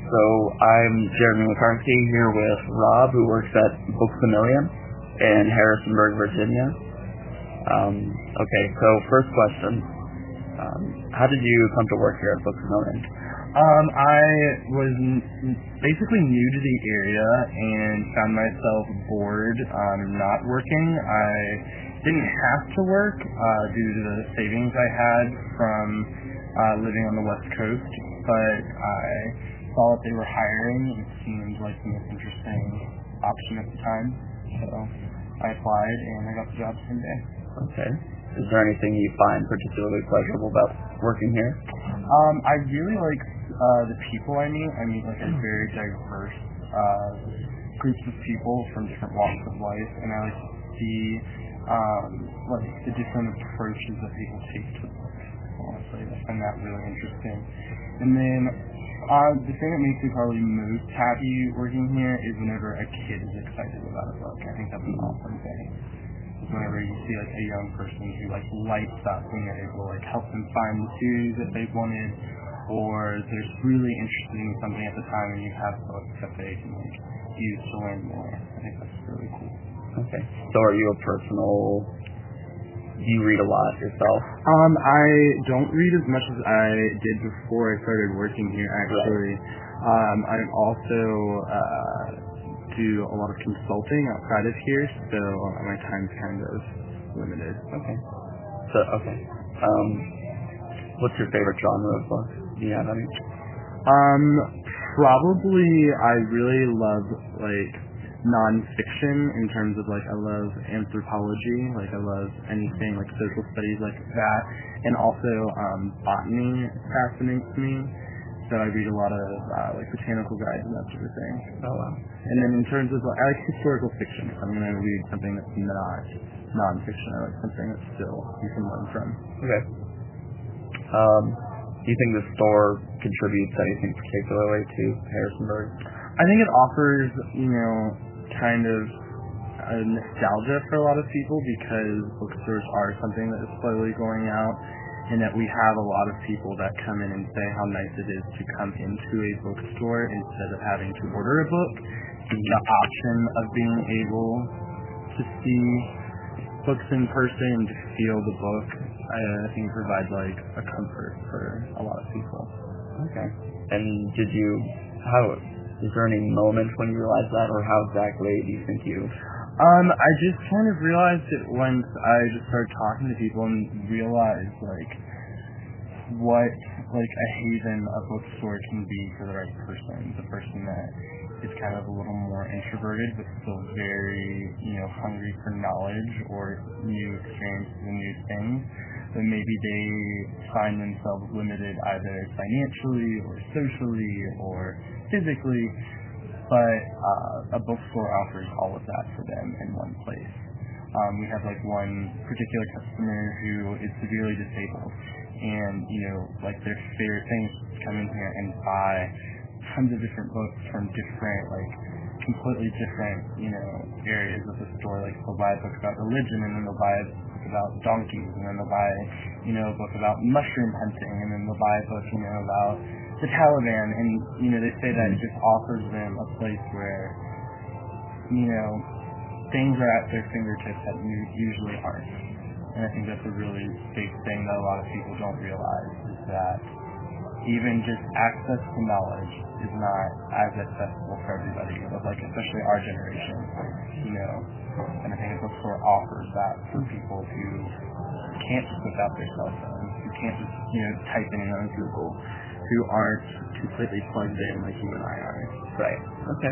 So I'm Jeremy McCarthy here with Rob, who works at Books A Million in Harrisonburg, Virginia. Okay, so first question. How did you come to work here at Books A Million? I was basically new to the area and found myself bored not working. I didn't have to work due to the savings I had from living on the West Coast, but I saw that they were hiring. It seemed like the most interesting option at the time, so I applied and I got the job the same day. Okay. Is there anything you find particularly pleasurable about working here? I really like the people I meet. I meet like a very diverse groups of people from different walks of life, and I like to see like the different approaches that people take to books. Honestly, I find that really interesting. And then the thing that makes me probably most happy working here is whenever a kid is excited about a book. I think that's an awesome thing. Whenever you see like a young person who like lights up when you're able to like help them find the series that they wanted, or they're really interested in something at the time and you have books that they can like use to learn more. I think that's really cool. Okay. So are you a do you read a lot yourself? I don't read as much as I did before I started working here actually. Right. I also do a lot of consulting outside of here, so my time's kind of limited. Okay. What's your favorite genre of book? Do you have any? Probably I really love like non-fiction in terms of like I love anthropology, like I love anything like social studies like that, and also botany fascinates me. So I read a lot of like botanical guides and that sort of thing. Oh wow. And then in terms of I like historical fiction. If I'm going to read something that's not non-fiction, I like something that still you can learn from. Okay. Do you think the store contributes anything particularly to Harrisonburg? I think it offers, kind of a nostalgia for a lot of people because bookstores are something that is slowly going out, and that we have a lot of people that come in and say how nice it is to come into a bookstore instead of having to order a book. The option of being able to see books in person and to feel the book, I think provides like a comfort for a lot of people. Okay. And is there any moment when you realized that, or how exactly do you think you? I just kind of realized it once I just started talking to people and realized like what like a haven a bookstore can be for the right person. The person that is kind of a little more introverted but still very, hungry for knowledge or new experiences and new things. But maybe they find themselves limited either financially or socially or physically, but a bookstore offers all of that for them in one place. We have like one particular customer who is severely disabled, and like their favorite thing is to come in here and buy tons of different books from different like completely different areas of the store. Like they'll buy a book about religion, and then they'll buy a book about donkeys, and then they'll buy a book about mushroom hunting, and then they'll buy a book about the Taliban, and they say that it just offers them a place where things are at their fingertips that usually aren't. And I think that's a really big thing that a lot of people don't realize, is that even just access to knowledge is not as accessible for everybody, like especially our generation, and I think a bookstore offers that for people who can't just whip out their cell phones, who can't just, type in on Google, who aren't completely plugged in like you and I are. Right. Okay.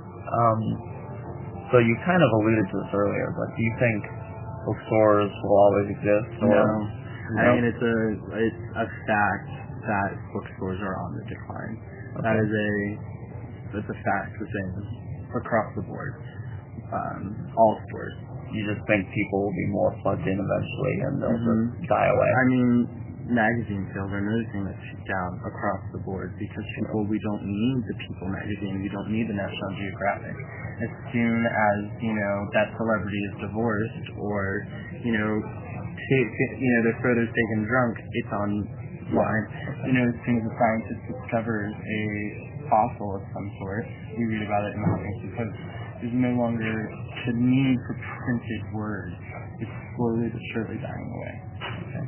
So you kind of alluded to this earlier, but do you think bookstores will always exist? Or no. I mean, it's a fact that bookstores are on the decline. Okay. That's a fact within across the board. All stores. You just think people will be more plugged in eventually and they'll just die away? I mean, magazine sales are another thing that's down across the board because we don't need the People magazine, we don't need the National Geographic. As soon as, that celebrity is divorced or, their photo's taken drunk, it's on line. You know, as soon as a scientist discovers a fossil of some sort, we read about it in the Huffington Post. There's no longer the need for printed words. It's slowly but surely dying away. Okay.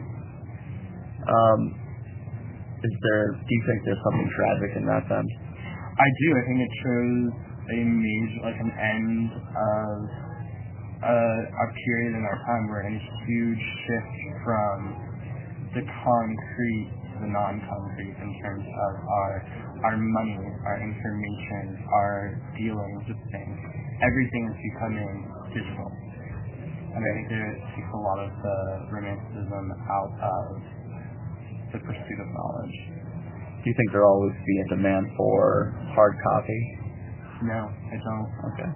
Do you think there's something tragic in that then? I do. I think it shows an end of a period in our time. We're in a huge shift from the concrete to the non-concrete in terms of our money, our information, our dealings with things. Everything is becoming digital. And I think it takes a lot of the romanticism out of the pursuit of knowledge. Do you think there'll always be a demand for hard copy? No, I don't. Okay.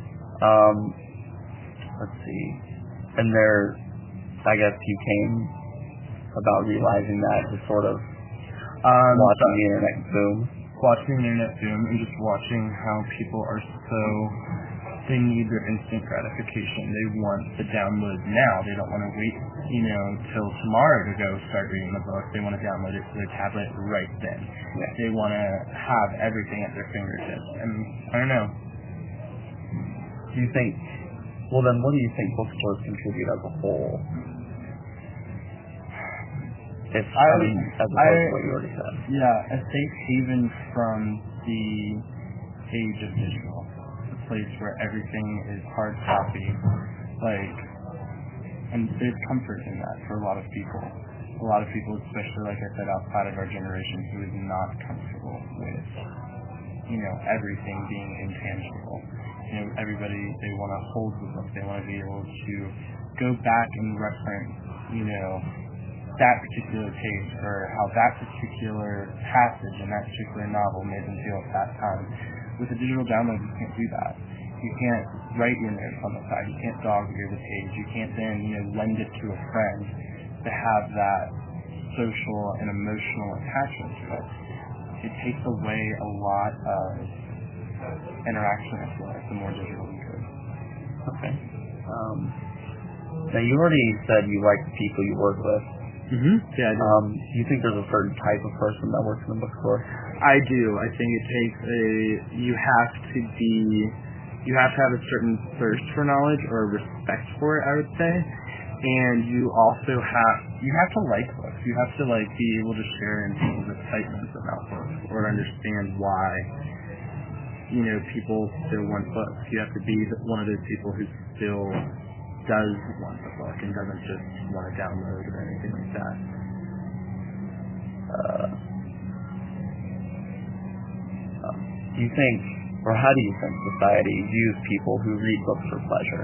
Let's see. And I guess you came about realizing that just sort of watching the internet boom. Watching the internet boom and just watching how people are they need their instant gratification. They want the download now. They don't want to wait, till tomorrow to go start reading the book. They want to download it to their tablet right then. Yeah. They want to have everything at their fingertips. And I don't know. Then what do you think bookstores contribute as a whole? As opposed to what you already said. Yeah, a safe haven from the age of digital. Place where everything is hard copy, and there's comfort in that for a lot of people. A lot of people, especially like I said, outside of our generation, who is not comfortable with, everything being intangible. Everybody, they want to hold the book. They want to be able to go back and reference, that particular page or how that particular passage in that particular novel made them feel at that time. With a digital download, you can't do that. You can't write your notes on the side. You can't dog-ear the page. You can't then, lend it to a friend to have that social and emotional attachment to it. It takes away a lot of interaction, I feel like, the more digital you go. Okay. Now, you already said you like the people you work with. Mm-hmm. Yeah, I do. Do you think there's a certain type of person that works in the bookstore? I do. I think it takes you have to have a certain thirst for knowledge or respect for it, I would say. And you also have to like books. You have to be able to share in people's excitement about books or understand why, people still want books. You have to be one of those people who still does want the book and doesn't just want to download or anything like that. Do you think, or how do you think society views people who read books for pleasure?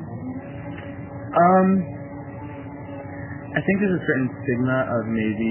I think there's a certain stigma of maybe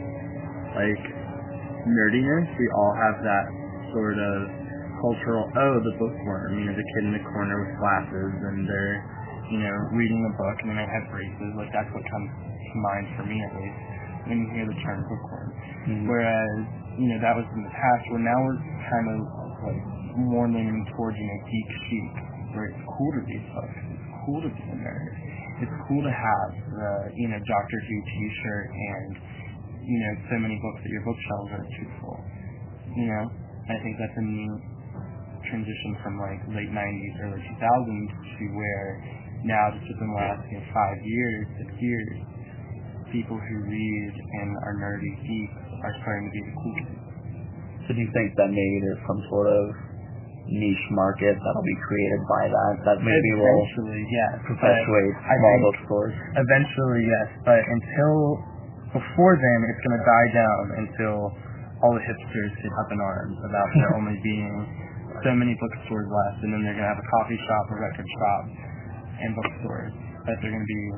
nerdiness. We all have that sort of cultural, the bookworm, the kid in the corner with glasses and they're reading a book and they might have braces. That's what comes to mind for me, at least, when you hear the term bookworm. Mm-hmm. Whereas, that was in the past, where now we're kind of more leaning towards, geek chic, where it's cool to read books. It's cool to be a nerd. It's cool to have the, Doctor Who t-shirt and, so many books that your bookshelves are too full. I think that's a new transition from late 90s, early 2000s to where now, just within the last 5 years, 6 years, people who read and are nerdy geeks are starting to be the cool kids. So do you think that maybe there's some sort of niche market that'll be created by that maybe will perpetuate small bookstores? Eventually, yes. But before then, it's going to die down until all the hipsters get up in arms about there only being so many bookstores left, and then they're going to have a coffee shop, a record shop, and bookstores. But they're going to be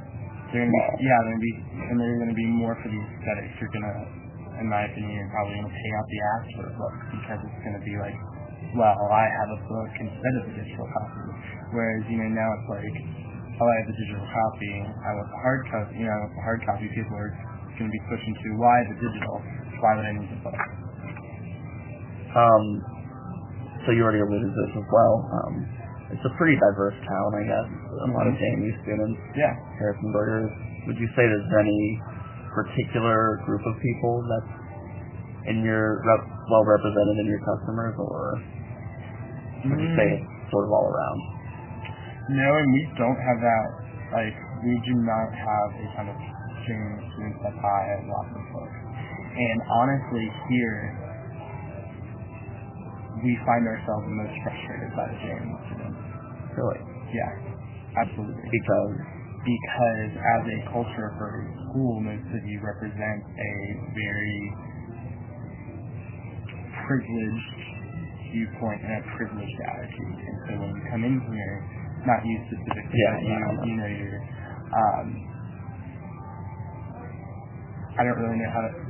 more for the aesthetics. You're going to, in my opinion, you're probably going to pay out the ass for a book because it's going to be I have a book instead of a digital copy. Whereas, now it's I have the digital copy, I want the hard copy, the hard copy. People are going to be pushing to, why the digital? Why would I need the book? So you already alluded to this as well. It's a pretty diverse town, I guess. A lot of JMU students. Yeah. Harrisonburgers. Would you say there's any particular group of people that's well represented in your customers, or would you say it's sort of all around? No, and we don't have that. Like, we do not have a ton of JMU students that buy lots of books. And honestly, here, we find ourselves most frustrated by the JMU students. Really? Yeah, absolutely. Because as a culture for a school, most of you represent a very privileged viewpoint and a privileged attitude. And so when you come in here, not you specifically, but you know, you're, I don't really know how to,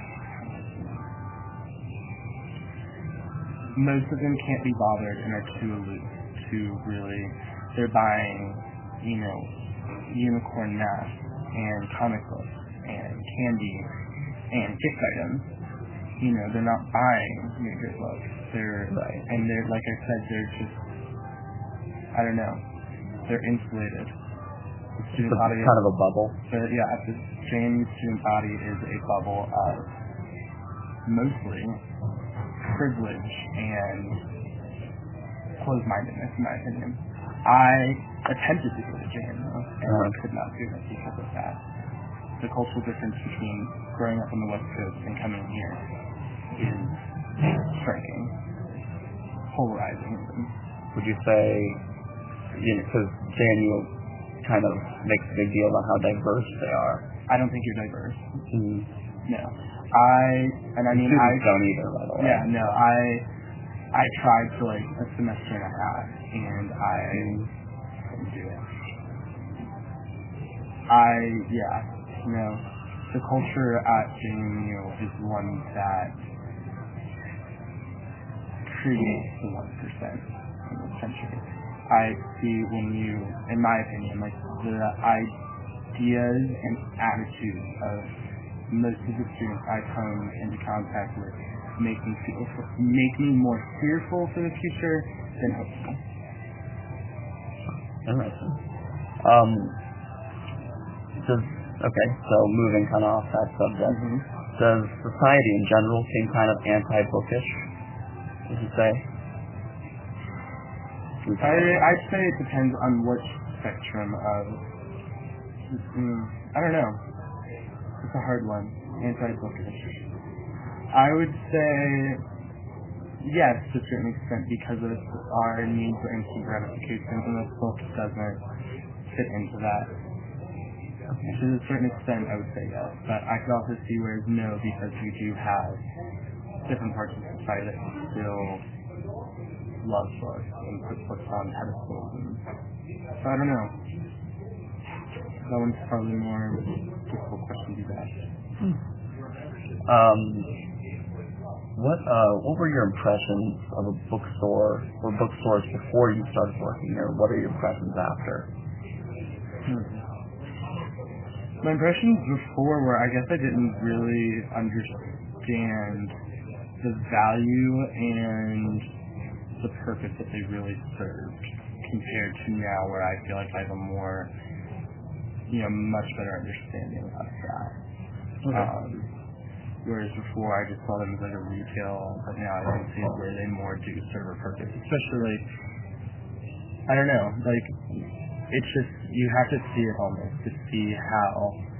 most of them can't be bothered and are too aloof to really, they're buying, you know, unicorn masks and comic books and candy and gift items. You know, they're not buying your books. And they're, like I said, they're just, I don't know, they're insulated. The student body kind of a bubble. The JMU student body is a bubble of mostly privilege and closed-mindedness, in my opinion. I attempted to go to JMU, and I could not do it because of that. The cultural difference between growing up on the West Coast and coming here is striking, polarizing even. Would you say, because JMU kind of makes a big deal about how diverse they are? I don't think you're diverse. Mm-hmm. No. I don't either, by the way. Yeah, no, I tried for like a semester and a half, and I couldn't do it. The culture at JMU is one that creates the 1% in this country. I see when you, in my opinion, like the ideas and attitudes of most of the students I come into contact with make me more fearful for the future than hopeful. Interesting. So moving kind of off that subject, does society in general seem kind of anti-bookish, would you say? I'd say it depends on which spectrum of, I don't know. It's a hard one. Anti-bookish. I would say yes, to a certain extent, because of our need for instant gratification, and the book doesn't fit into that. To a certain extent, I would say yes. But I could also see where it's no, because we do have different parts of society that still love books and put books on pedestals. So I don't know. That one's probably more difficult question to ask. What were your impressions of a bookstore or bookstores before you started working there? What are your impressions after? My impressions before were, I guess I didn't really understand the value and the purpose that they really served compared to now, where I feel like I have a more, much better understanding of that. Whereas before I just saw them as like a retail, but now I can see where they more do serve a purpose. Especially, I don't know, like, it's just, you have to see it almost to see how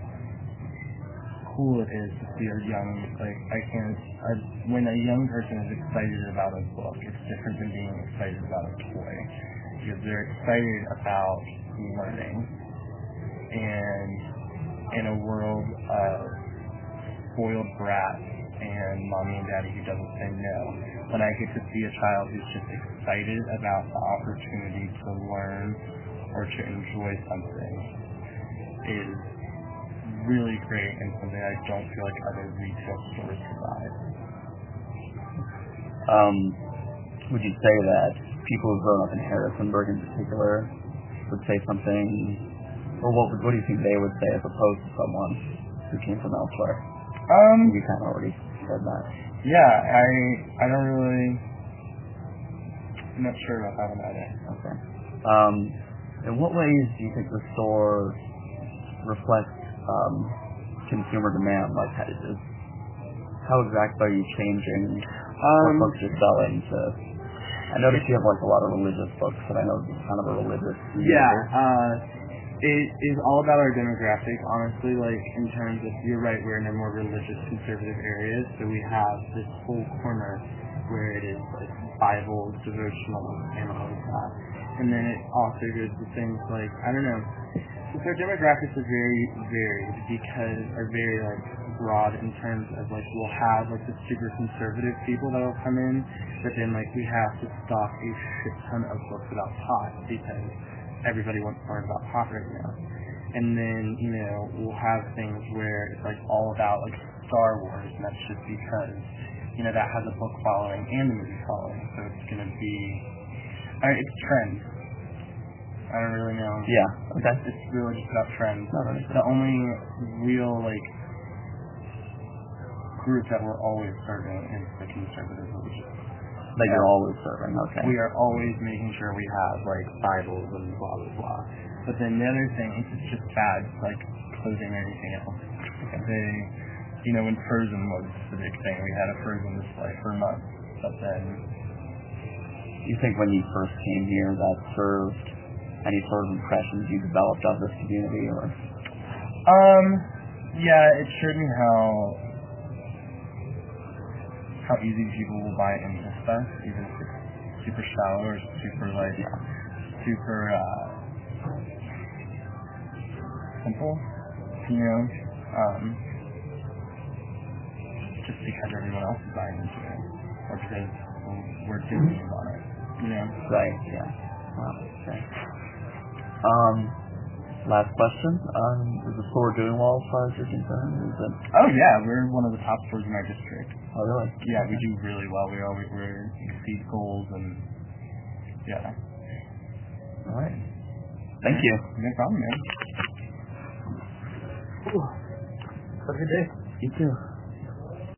cool it is to see a young, when a young person is excited about a book, it's different than being excited about a toy. Because they're excited about learning. And in a world of spoiled brats and mommy and daddy who doesn't say no, when I get to see a child who's just excited about the opportunity to learn or to enjoy something is really great and something I don't feel like other retail stores provide. Would you say that people who've grown up in Harrisonburg in particular would say something, or what do you think they would say as opposed to someone who came from elsewhere? You kind of already said that. Yeah, I don't really, I'm not sure about that one either. Okay. In what ways do you think the store reflects consumer demand? Like, how exactly are you changing what books you're selling to? I noticed you have like a lot of religious books, and I know it's kind of a religious. It is all about our demographic, honestly. Like, in terms of, you're right, we're in a more religious, conservative areas, so we have this whole corner where it is like Bible, devotionals, and all of that. And then it also goes to things like, I don't know, since our demographics are very varied, because are very like broad in terms of like, we'll have like the super conservative people that will come in, but then like we have to stock a shit ton of books about pot because everybody wants to learn about pot right now. And then, you know, we'll have things where it's like all about like Star Wars, and that's just because, you know, that has a book following and a movie following, so it's gonna be, it's trends. I don't really know. Yeah, okay. It's really just about trends. No, that makes sense. The only real, like, group that we're always serving is the conservative religion. That you're always serving, okay. We are always making sure we have, like, Bibles and blah, blah, blah. But then the other thing is it's just bad, like, clothing or anything else. Okay. They, you know, when Frozen was the big thing, we had a Frozen display for months. But then... You think when you first came here that served any sort of impressions you developed of this community, or? Yeah, it showed me how easy people will buy into stuff, even if it's super shallow or super, like, super, simple, you know, just because everyone else is buying into it, or because we're doing it on it, you know? Right, yeah. Wow, okay. Last question. Is the store doing well as far as you're concerned? Oh yeah, we're one of the top stores in our district. Oh really? Yeah, we do really well. We exceed goals, and yeah. All right. Thank you. No problem, man. Have a good day. You too.